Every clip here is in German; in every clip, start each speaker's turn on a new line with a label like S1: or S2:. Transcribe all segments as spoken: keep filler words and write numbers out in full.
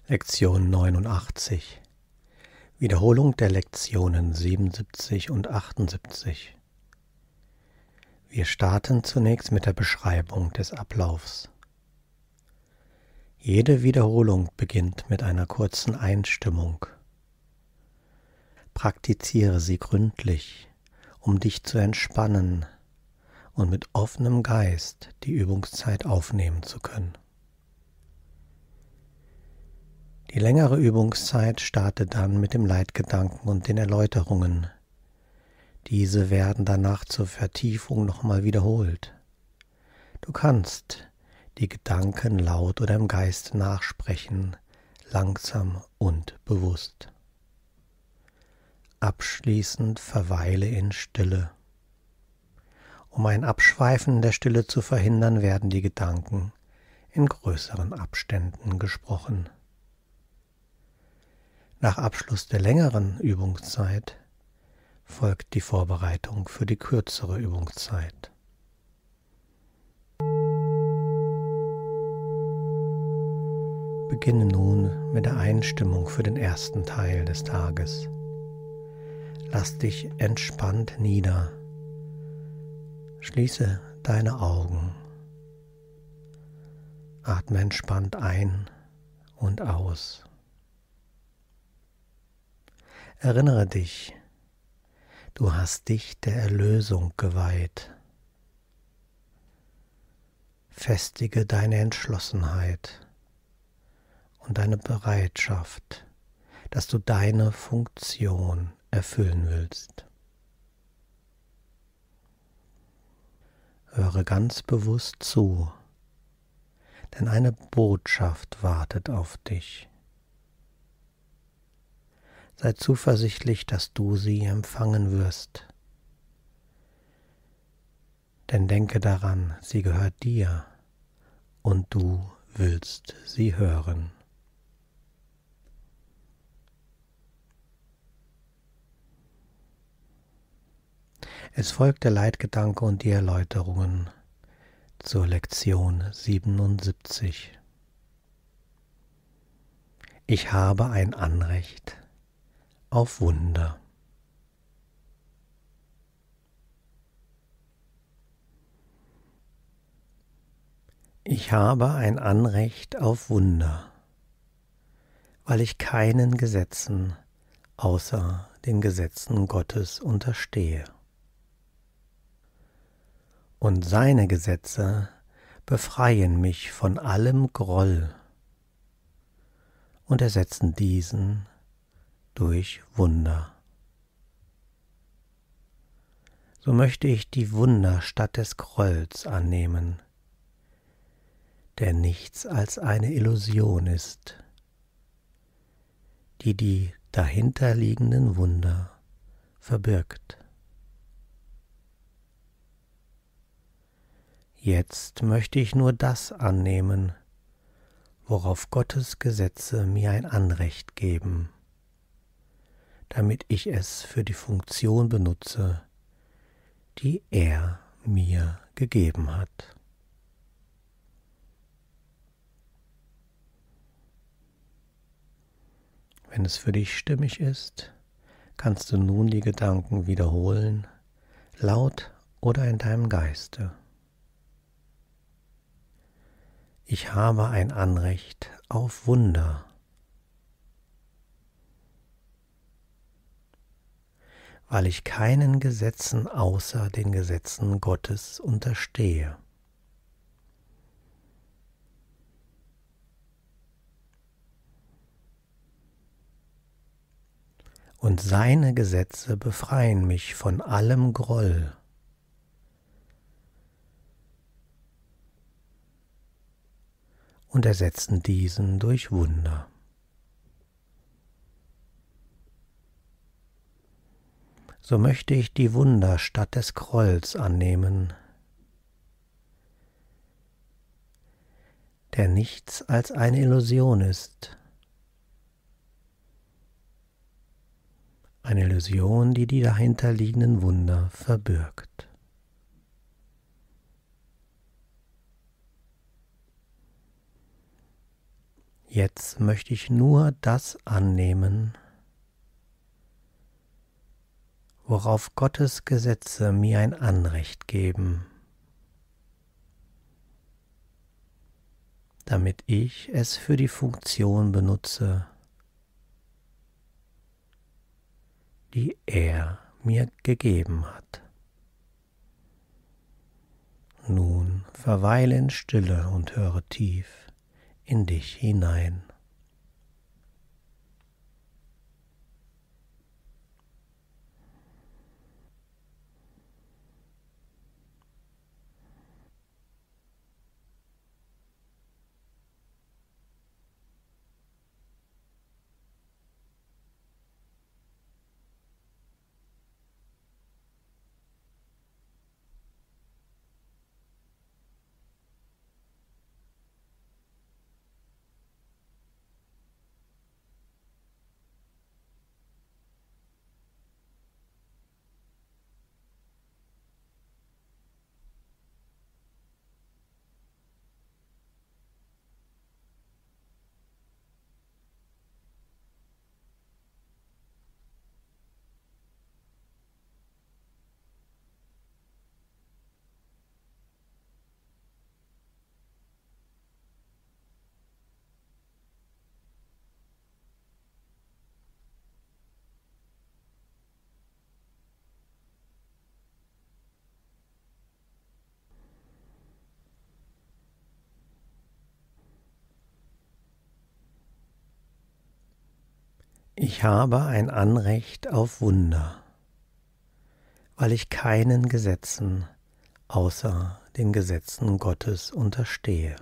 S1: Lektion neunundachtzig. Wiederholung der Lektionen siebenundsiebzig und achtundsiebzig. Wir starten zunächst mit der Beschreibung des Ablaufs. Jede Wiederholung beginnt mit einer kurzen Einstimmung. Praktiziere sie gründlich, um dich zu entspannen und mit offenem Geist die Übungszeit aufnehmen zu können. Die längere Übungszeit startet dann mit dem Leitgedanken und den Erläuterungen. Diese werden danach zur Vertiefung nochmal wiederholt. Du kannst die Gedanken laut oder im Geist nachsprechen, langsam und bewusst. Abschließend verweile in Stille. Um ein Abschweifen der Stille zu verhindern, werden die Gedanken in größeren Abständen gesprochen. Nach Abschluss der längeren Übungszeit folgt die Vorbereitung für die kürzere Übungszeit. Beginne nun mit der Einstimmung für den ersten Teil des Tages. Lass dich entspannt nieder. Schließe deine Augen. Atme entspannt ein und aus. Erinnere dich, du hast dich der Erlösung geweiht. Festige deine Entschlossenheit und deine Bereitschaft, dass du deine Funktion erfüllen willst. Höre ganz bewusst zu, denn eine Botschaft wartet auf dich. Sei zuversichtlich, dass du sie empfangen wirst. Denn denke daran, sie gehört dir und du willst sie hören. Es folgt der Leitgedanke und die Erläuterungen zur Lektion siebenundsiebzig. Ich habe ein Anrecht auf Wunder. Ich habe ein Anrecht auf Wunder, weil ich keinen Gesetzen außer den Gesetzen Gottes unterstehe. Und seine Gesetze befreien mich von allem Groll und ersetzen diesen durch Wunder. So möchte ich die Wunder statt des Grolls annehmen, der nichts als eine Illusion ist, die die dahinterliegenden Wunder verbirgt. Jetzt möchte ich nur das annehmen, worauf Gottes Gesetze mir ein Anrecht geben, damit ich es für die Funktion benutze, die er mir gegeben hat. Wenn es für dich stimmig ist, kannst du nun die Gedanken wiederholen, laut oder in deinem Geiste. Ich habe ein Anrecht auf Wunder, weil ich keinen Gesetzen außer den Gesetzen Gottes unterstehe. Und seine Gesetze befreien mich von allem Groll. Und ersetzen diesen durch Wunder. So möchte ich die Wunder statt des Grolls annehmen, der nichts als eine Illusion ist. Eine Illusion, die die dahinterliegenden Wunder verbirgt. Jetzt möchte ich nur das annehmen, worauf Gottes Gesetze mir ein Anrecht geben, damit ich es für die Funktion benutze, die er mir gegeben hat. Nun verweile in Stille und höre tief in dich hinein. Ich habe ein Anrecht auf Wunder, weil ich keinen Gesetzen außer den Gesetzen Gottes unterstehe.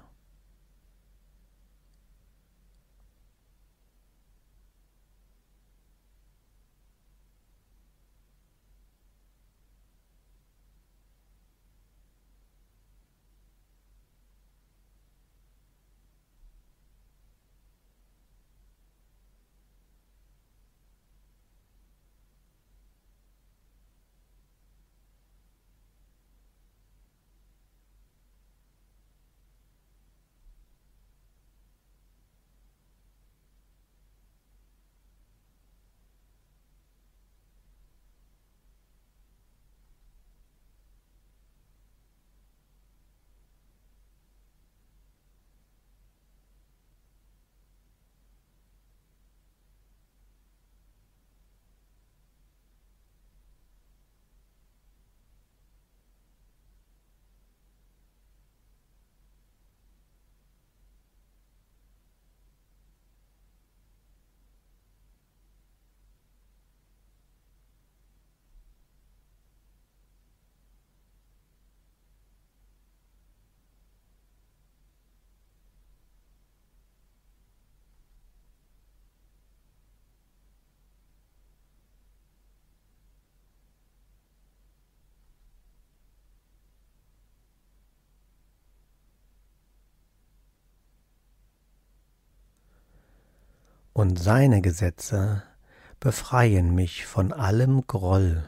S1: Und seine Gesetze befreien mich von allem Groll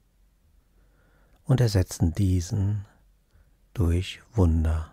S1: und ersetzen diesen durch Wunder.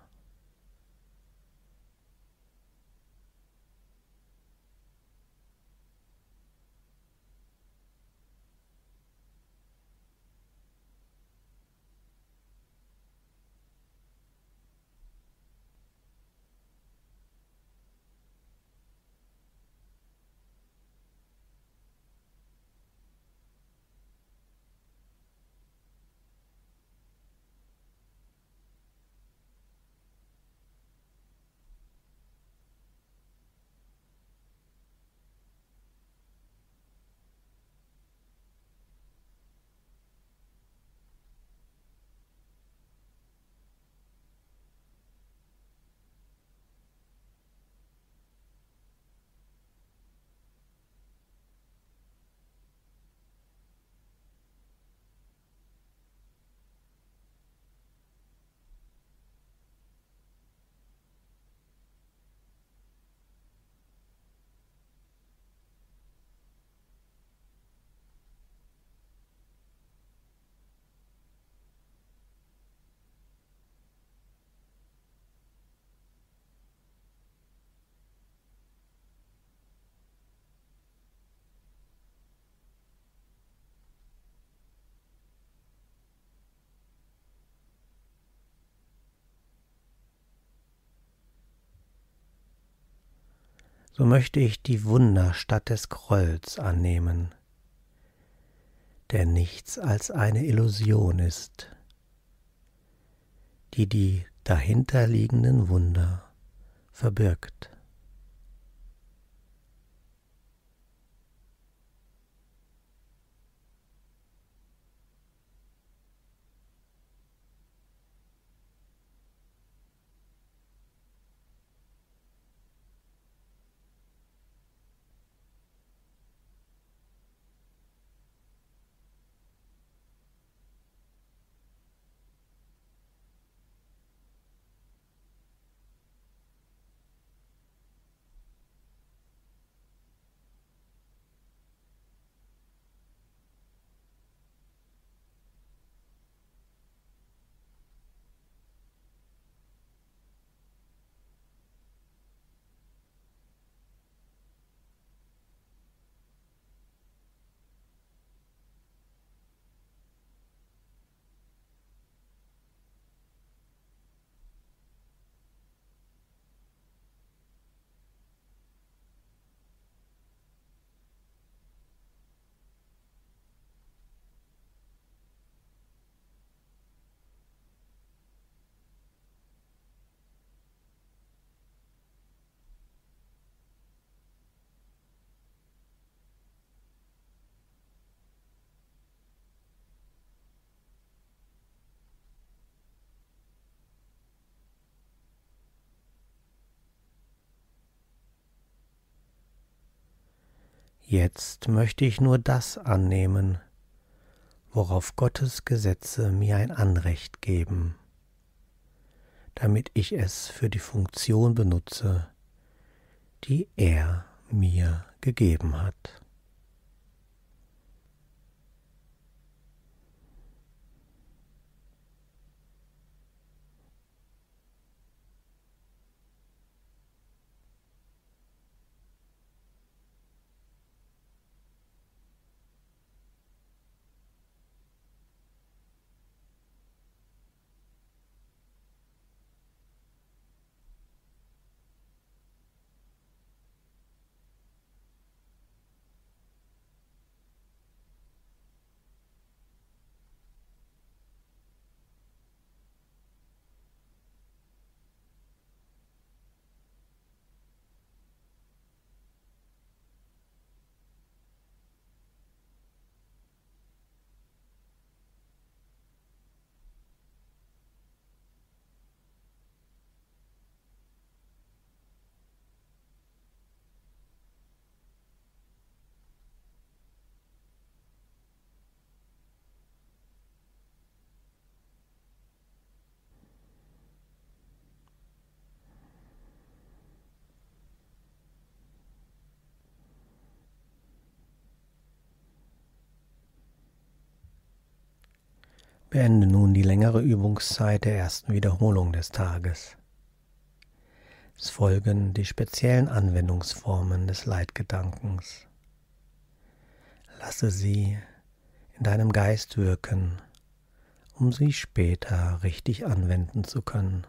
S1: so möchte ich die Wunder statt des Grolls annehmen, der nichts als eine Illusion ist, die die dahinterliegenden Wunder verbirgt. Jetzt möchte ich nur das annehmen, worauf Gottes Gesetze mir ein Anrecht geben, damit ich es für die Funktion benutze, die er mir gegeben hat. Beende nun die längere Übungszeit der ersten Wiederholung des Tages. Es folgen die speziellen Anwendungsformen des Leitgedankens. Lasse sie in deinem Geist wirken, um sie später richtig anwenden zu können.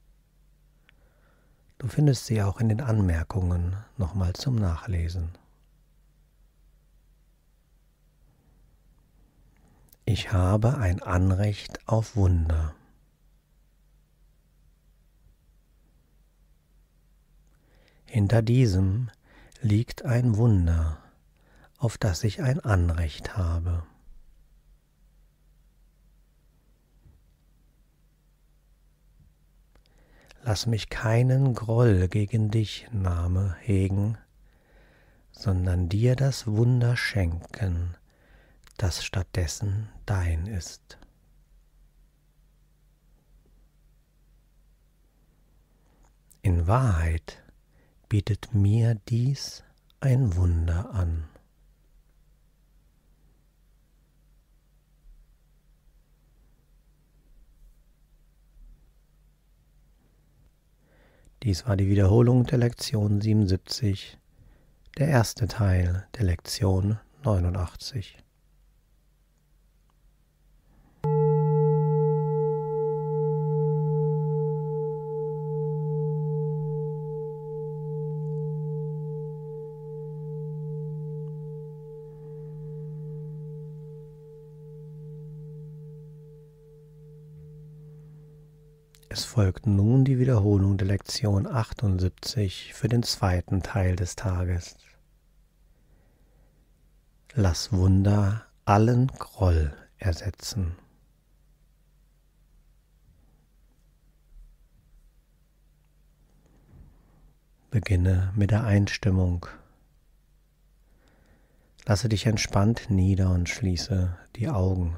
S1: Du findest sie auch in den Anmerkungen nochmal zum Nachlesen. Ich habe ein Anrecht auf Wunder. Hinter diesem liegt ein Wunder, auf das ich ein Anrecht habe. Lass mich keinen Groll gegen dich, Name, hegen, sondern dir das Wunder schenken, das stattdessen dein ist. In Wahrheit bietet mir dies ein Wunder an. Dies war die Wiederholung der Lektion siebenundsiebzig, der erste Teil der Lektion neunundachtzig. Es folgt nun die Wiederholung der Lektion achtundsiebzig für den zweiten Teil des Tages. Lass Wunder allen Groll ersetzen. Beginne mit der Einstimmung. Lasse dich entspannt nieder und schließe die Augen.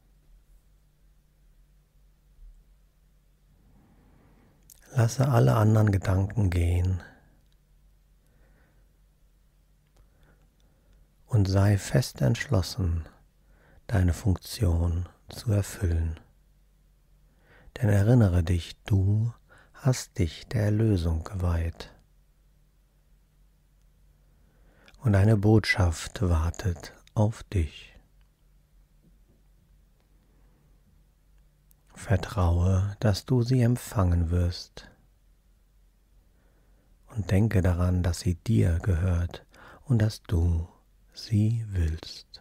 S1: Lasse alle anderen Gedanken gehen und sei fest entschlossen, deine Funktion zu erfüllen. Denn erinnere dich, du hast dich der Erlösung geweiht. Und eine Botschaft wartet auf dich. Vertraue, dass du sie empfangen wirst. Und denke daran, dass sie dir gehört und dass du sie willst.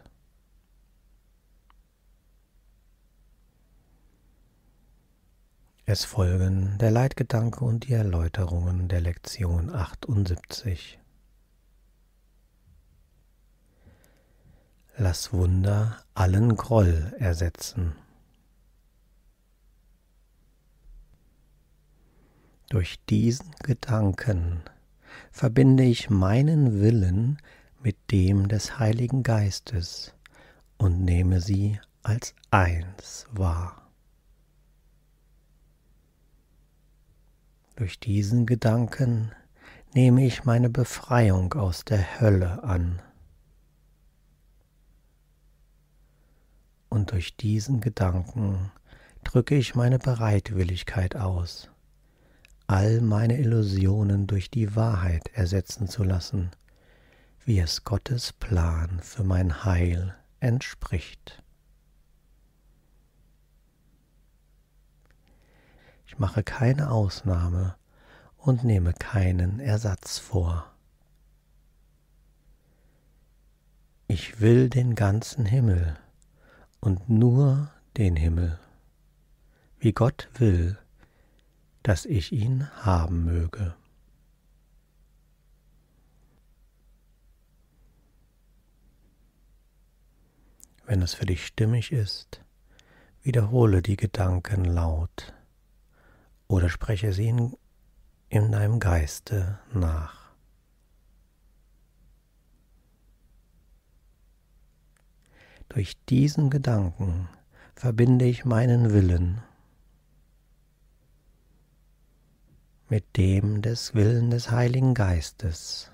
S1: Es folgen der Leitgedanke und die Erläuterungen der Lektion achtundsiebzig. Lass Wunder allen Groll ersetzen. Durch diesen Gedanken verbinde ich meinen Willen mit dem des Heiligen Geistes und nehme sie als eins wahr. Durch diesen Gedanken nehme ich meine Befreiung aus der Hölle an. Und durch diesen Gedanken drücke ich meine Bereitwilligkeit aus, all meine Illusionen durch die Wahrheit ersetzen zu lassen, wie es Gottes Plan für mein Heil entspricht. Ich mache keine Ausnahme und nehme keinen Ersatz vor. Ich will den ganzen Himmel und nur den Himmel, wie Gott will, dass ich ihn haben möge. Wenn es für dich stimmig ist, wiederhole die Gedanken laut oder spreche sie in, in deinem Geiste nach. Durch diesen Gedanken verbinde ich meinen Willen mit dem des Willens des Heiligen Geistes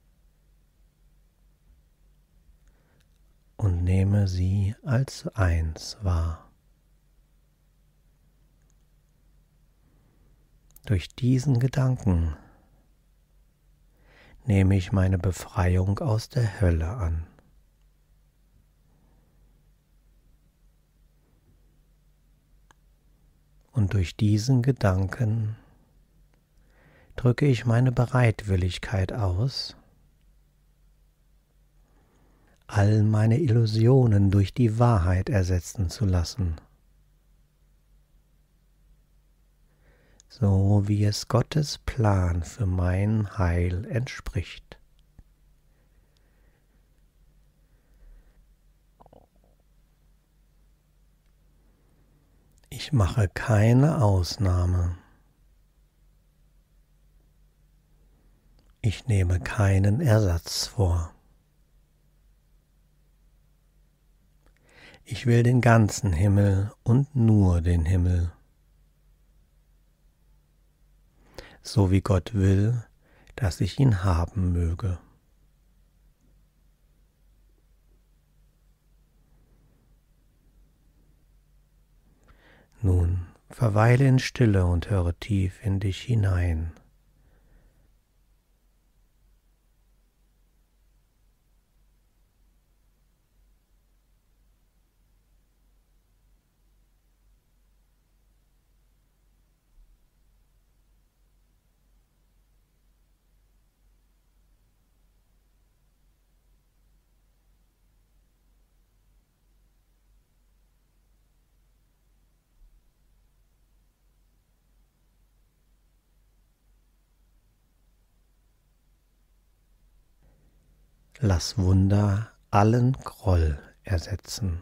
S1: und nehme sie als eins wahr. Durch diesen Gedanken nehme ich meine Befreiung aus der Hölle an. Und durch diesen Gedanken drücke ich meine Bereitwilligkeit aus, all meine Illusionen durch die Wahrheit ersetzen zu lassen, so wie es Gottes Plan für mein Heil entspricht. Ich mache keine Ausnahme. Ich nehme keinen Ersatz vor. Ich will den ganzen Himmel und nur den Himmel. So wie Gott will, dass ich ihn haben möge. Nun verweile in Stille und höre tief in dich hinein. Lass Wunder allen Groll ersetzen.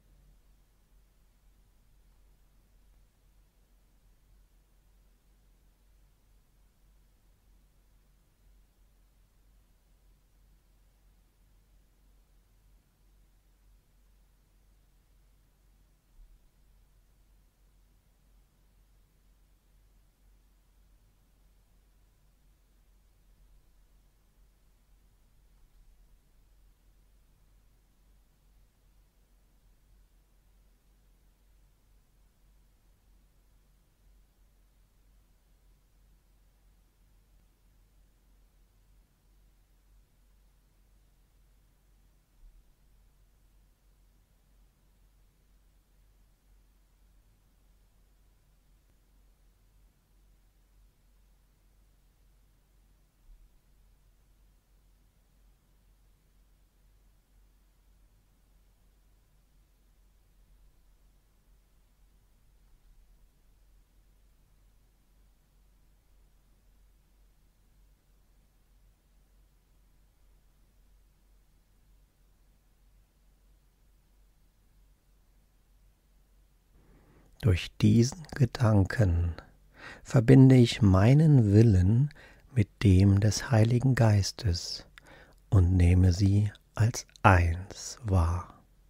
S1: Durch diesen Gedanken verbinde ich meinen Willen mit dem des Heiligen Geistes und nehme sie als eins wahr.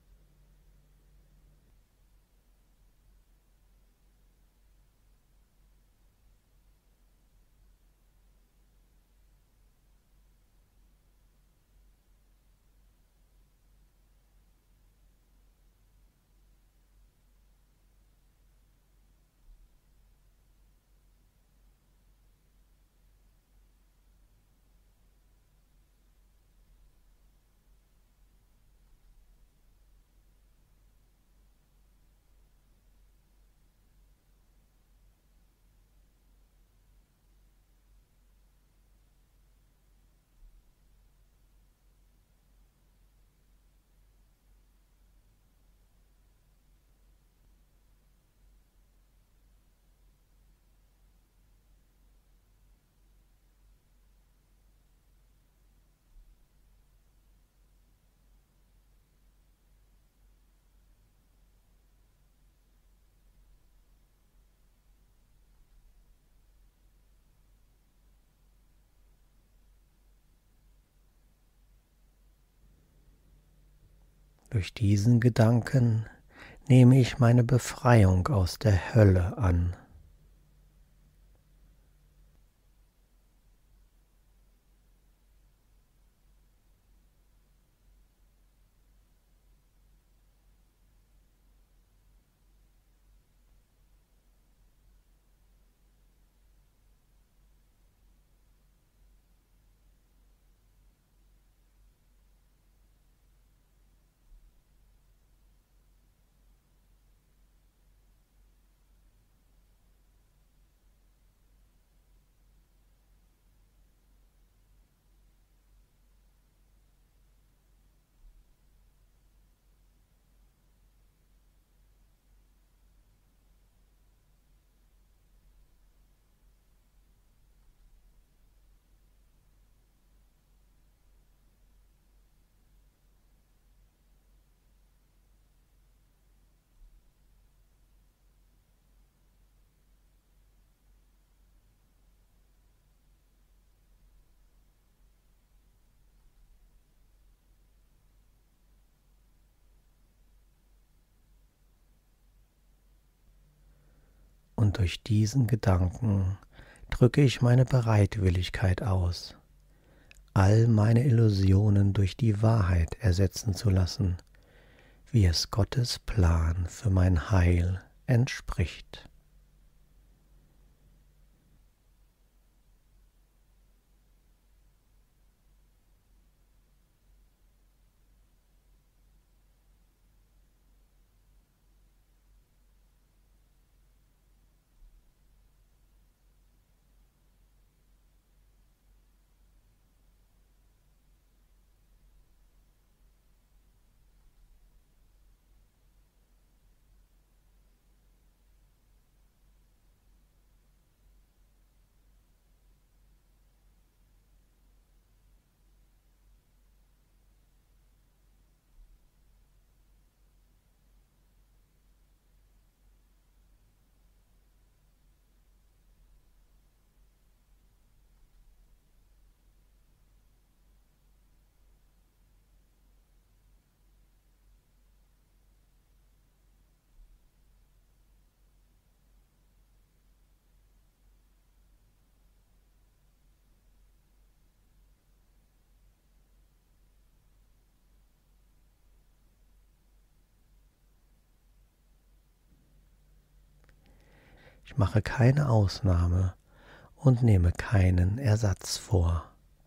S1: Durch diesen Gedanken nehme ich meine Befreiung aus der Hölle an. Und durch diesen Gedanken drücke ich meine Bereitwilligkeit aus, all meine Illusionen durch die Wahrheit ersetzen zu lassen, wie es Gottes Plan für mein Heil entspricht. Ich mache keine Ausnahme und nehme keinen Ersatz vor.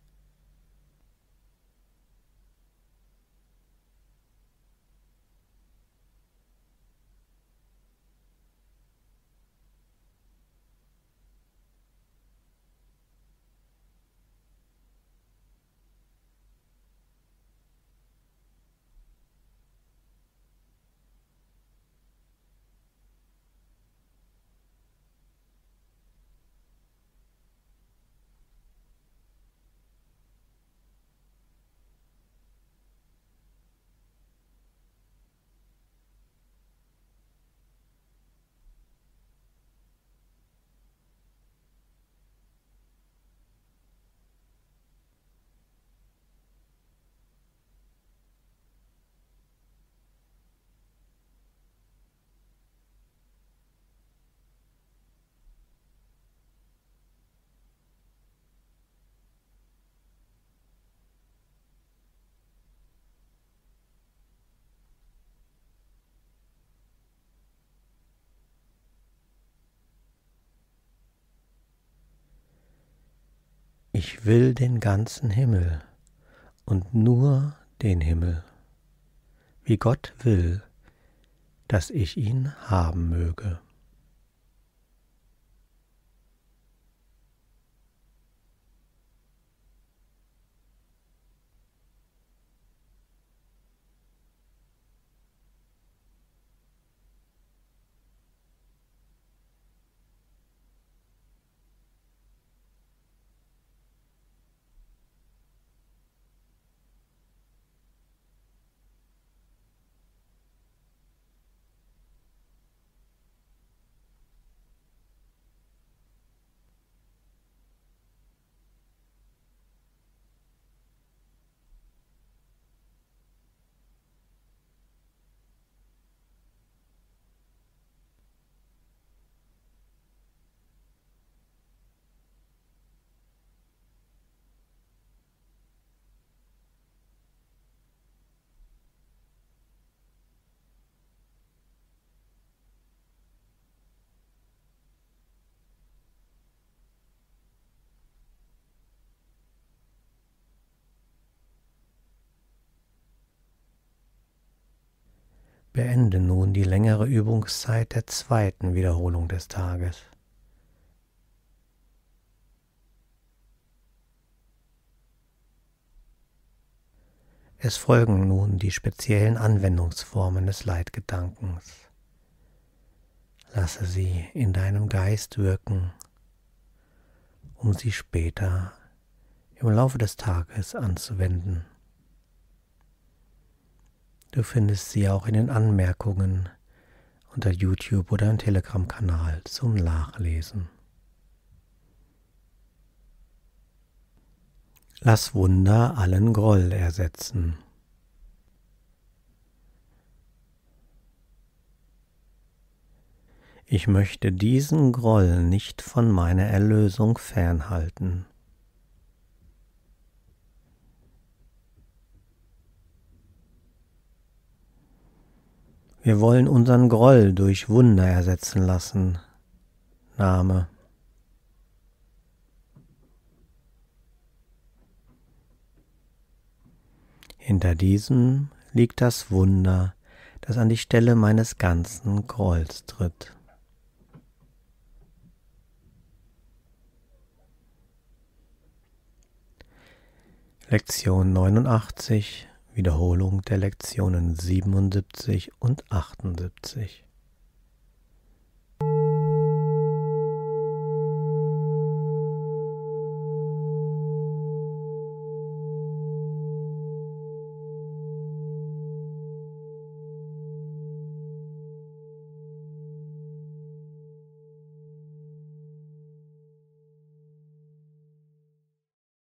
S1: Ich will den ganzen Himmel und nur den Himmel, wie Gott will, dass ich ihn haben möge. Beende nun die längere Übungszeit der zweiten Wiederholung des Tages. Es folgen nun die speziellen Anwendungsformen des Leitgedankens. Lasse sie in deinem Geist wirken, um sie später im Laufe des Tages anzuwenden. Du findest sie auch in den Anmerkungen unter YouTube oder im Telegram-Kanal zum Nachlesen. Lass Wunder allen Groll ersetzen. Ich möchte diesen Groll nicht von meiner Erlösung fernhalten. Wir wollen unseren Groll durch Wunder ersetzen lassen. Name. Hinter diesem liegt das Wunder, das an die Stelle meines ganzen Grolls tritt. Lektion neunundachtzig, Wiederholung der Lektionen siebenundsiebzig und achtundsiebzig.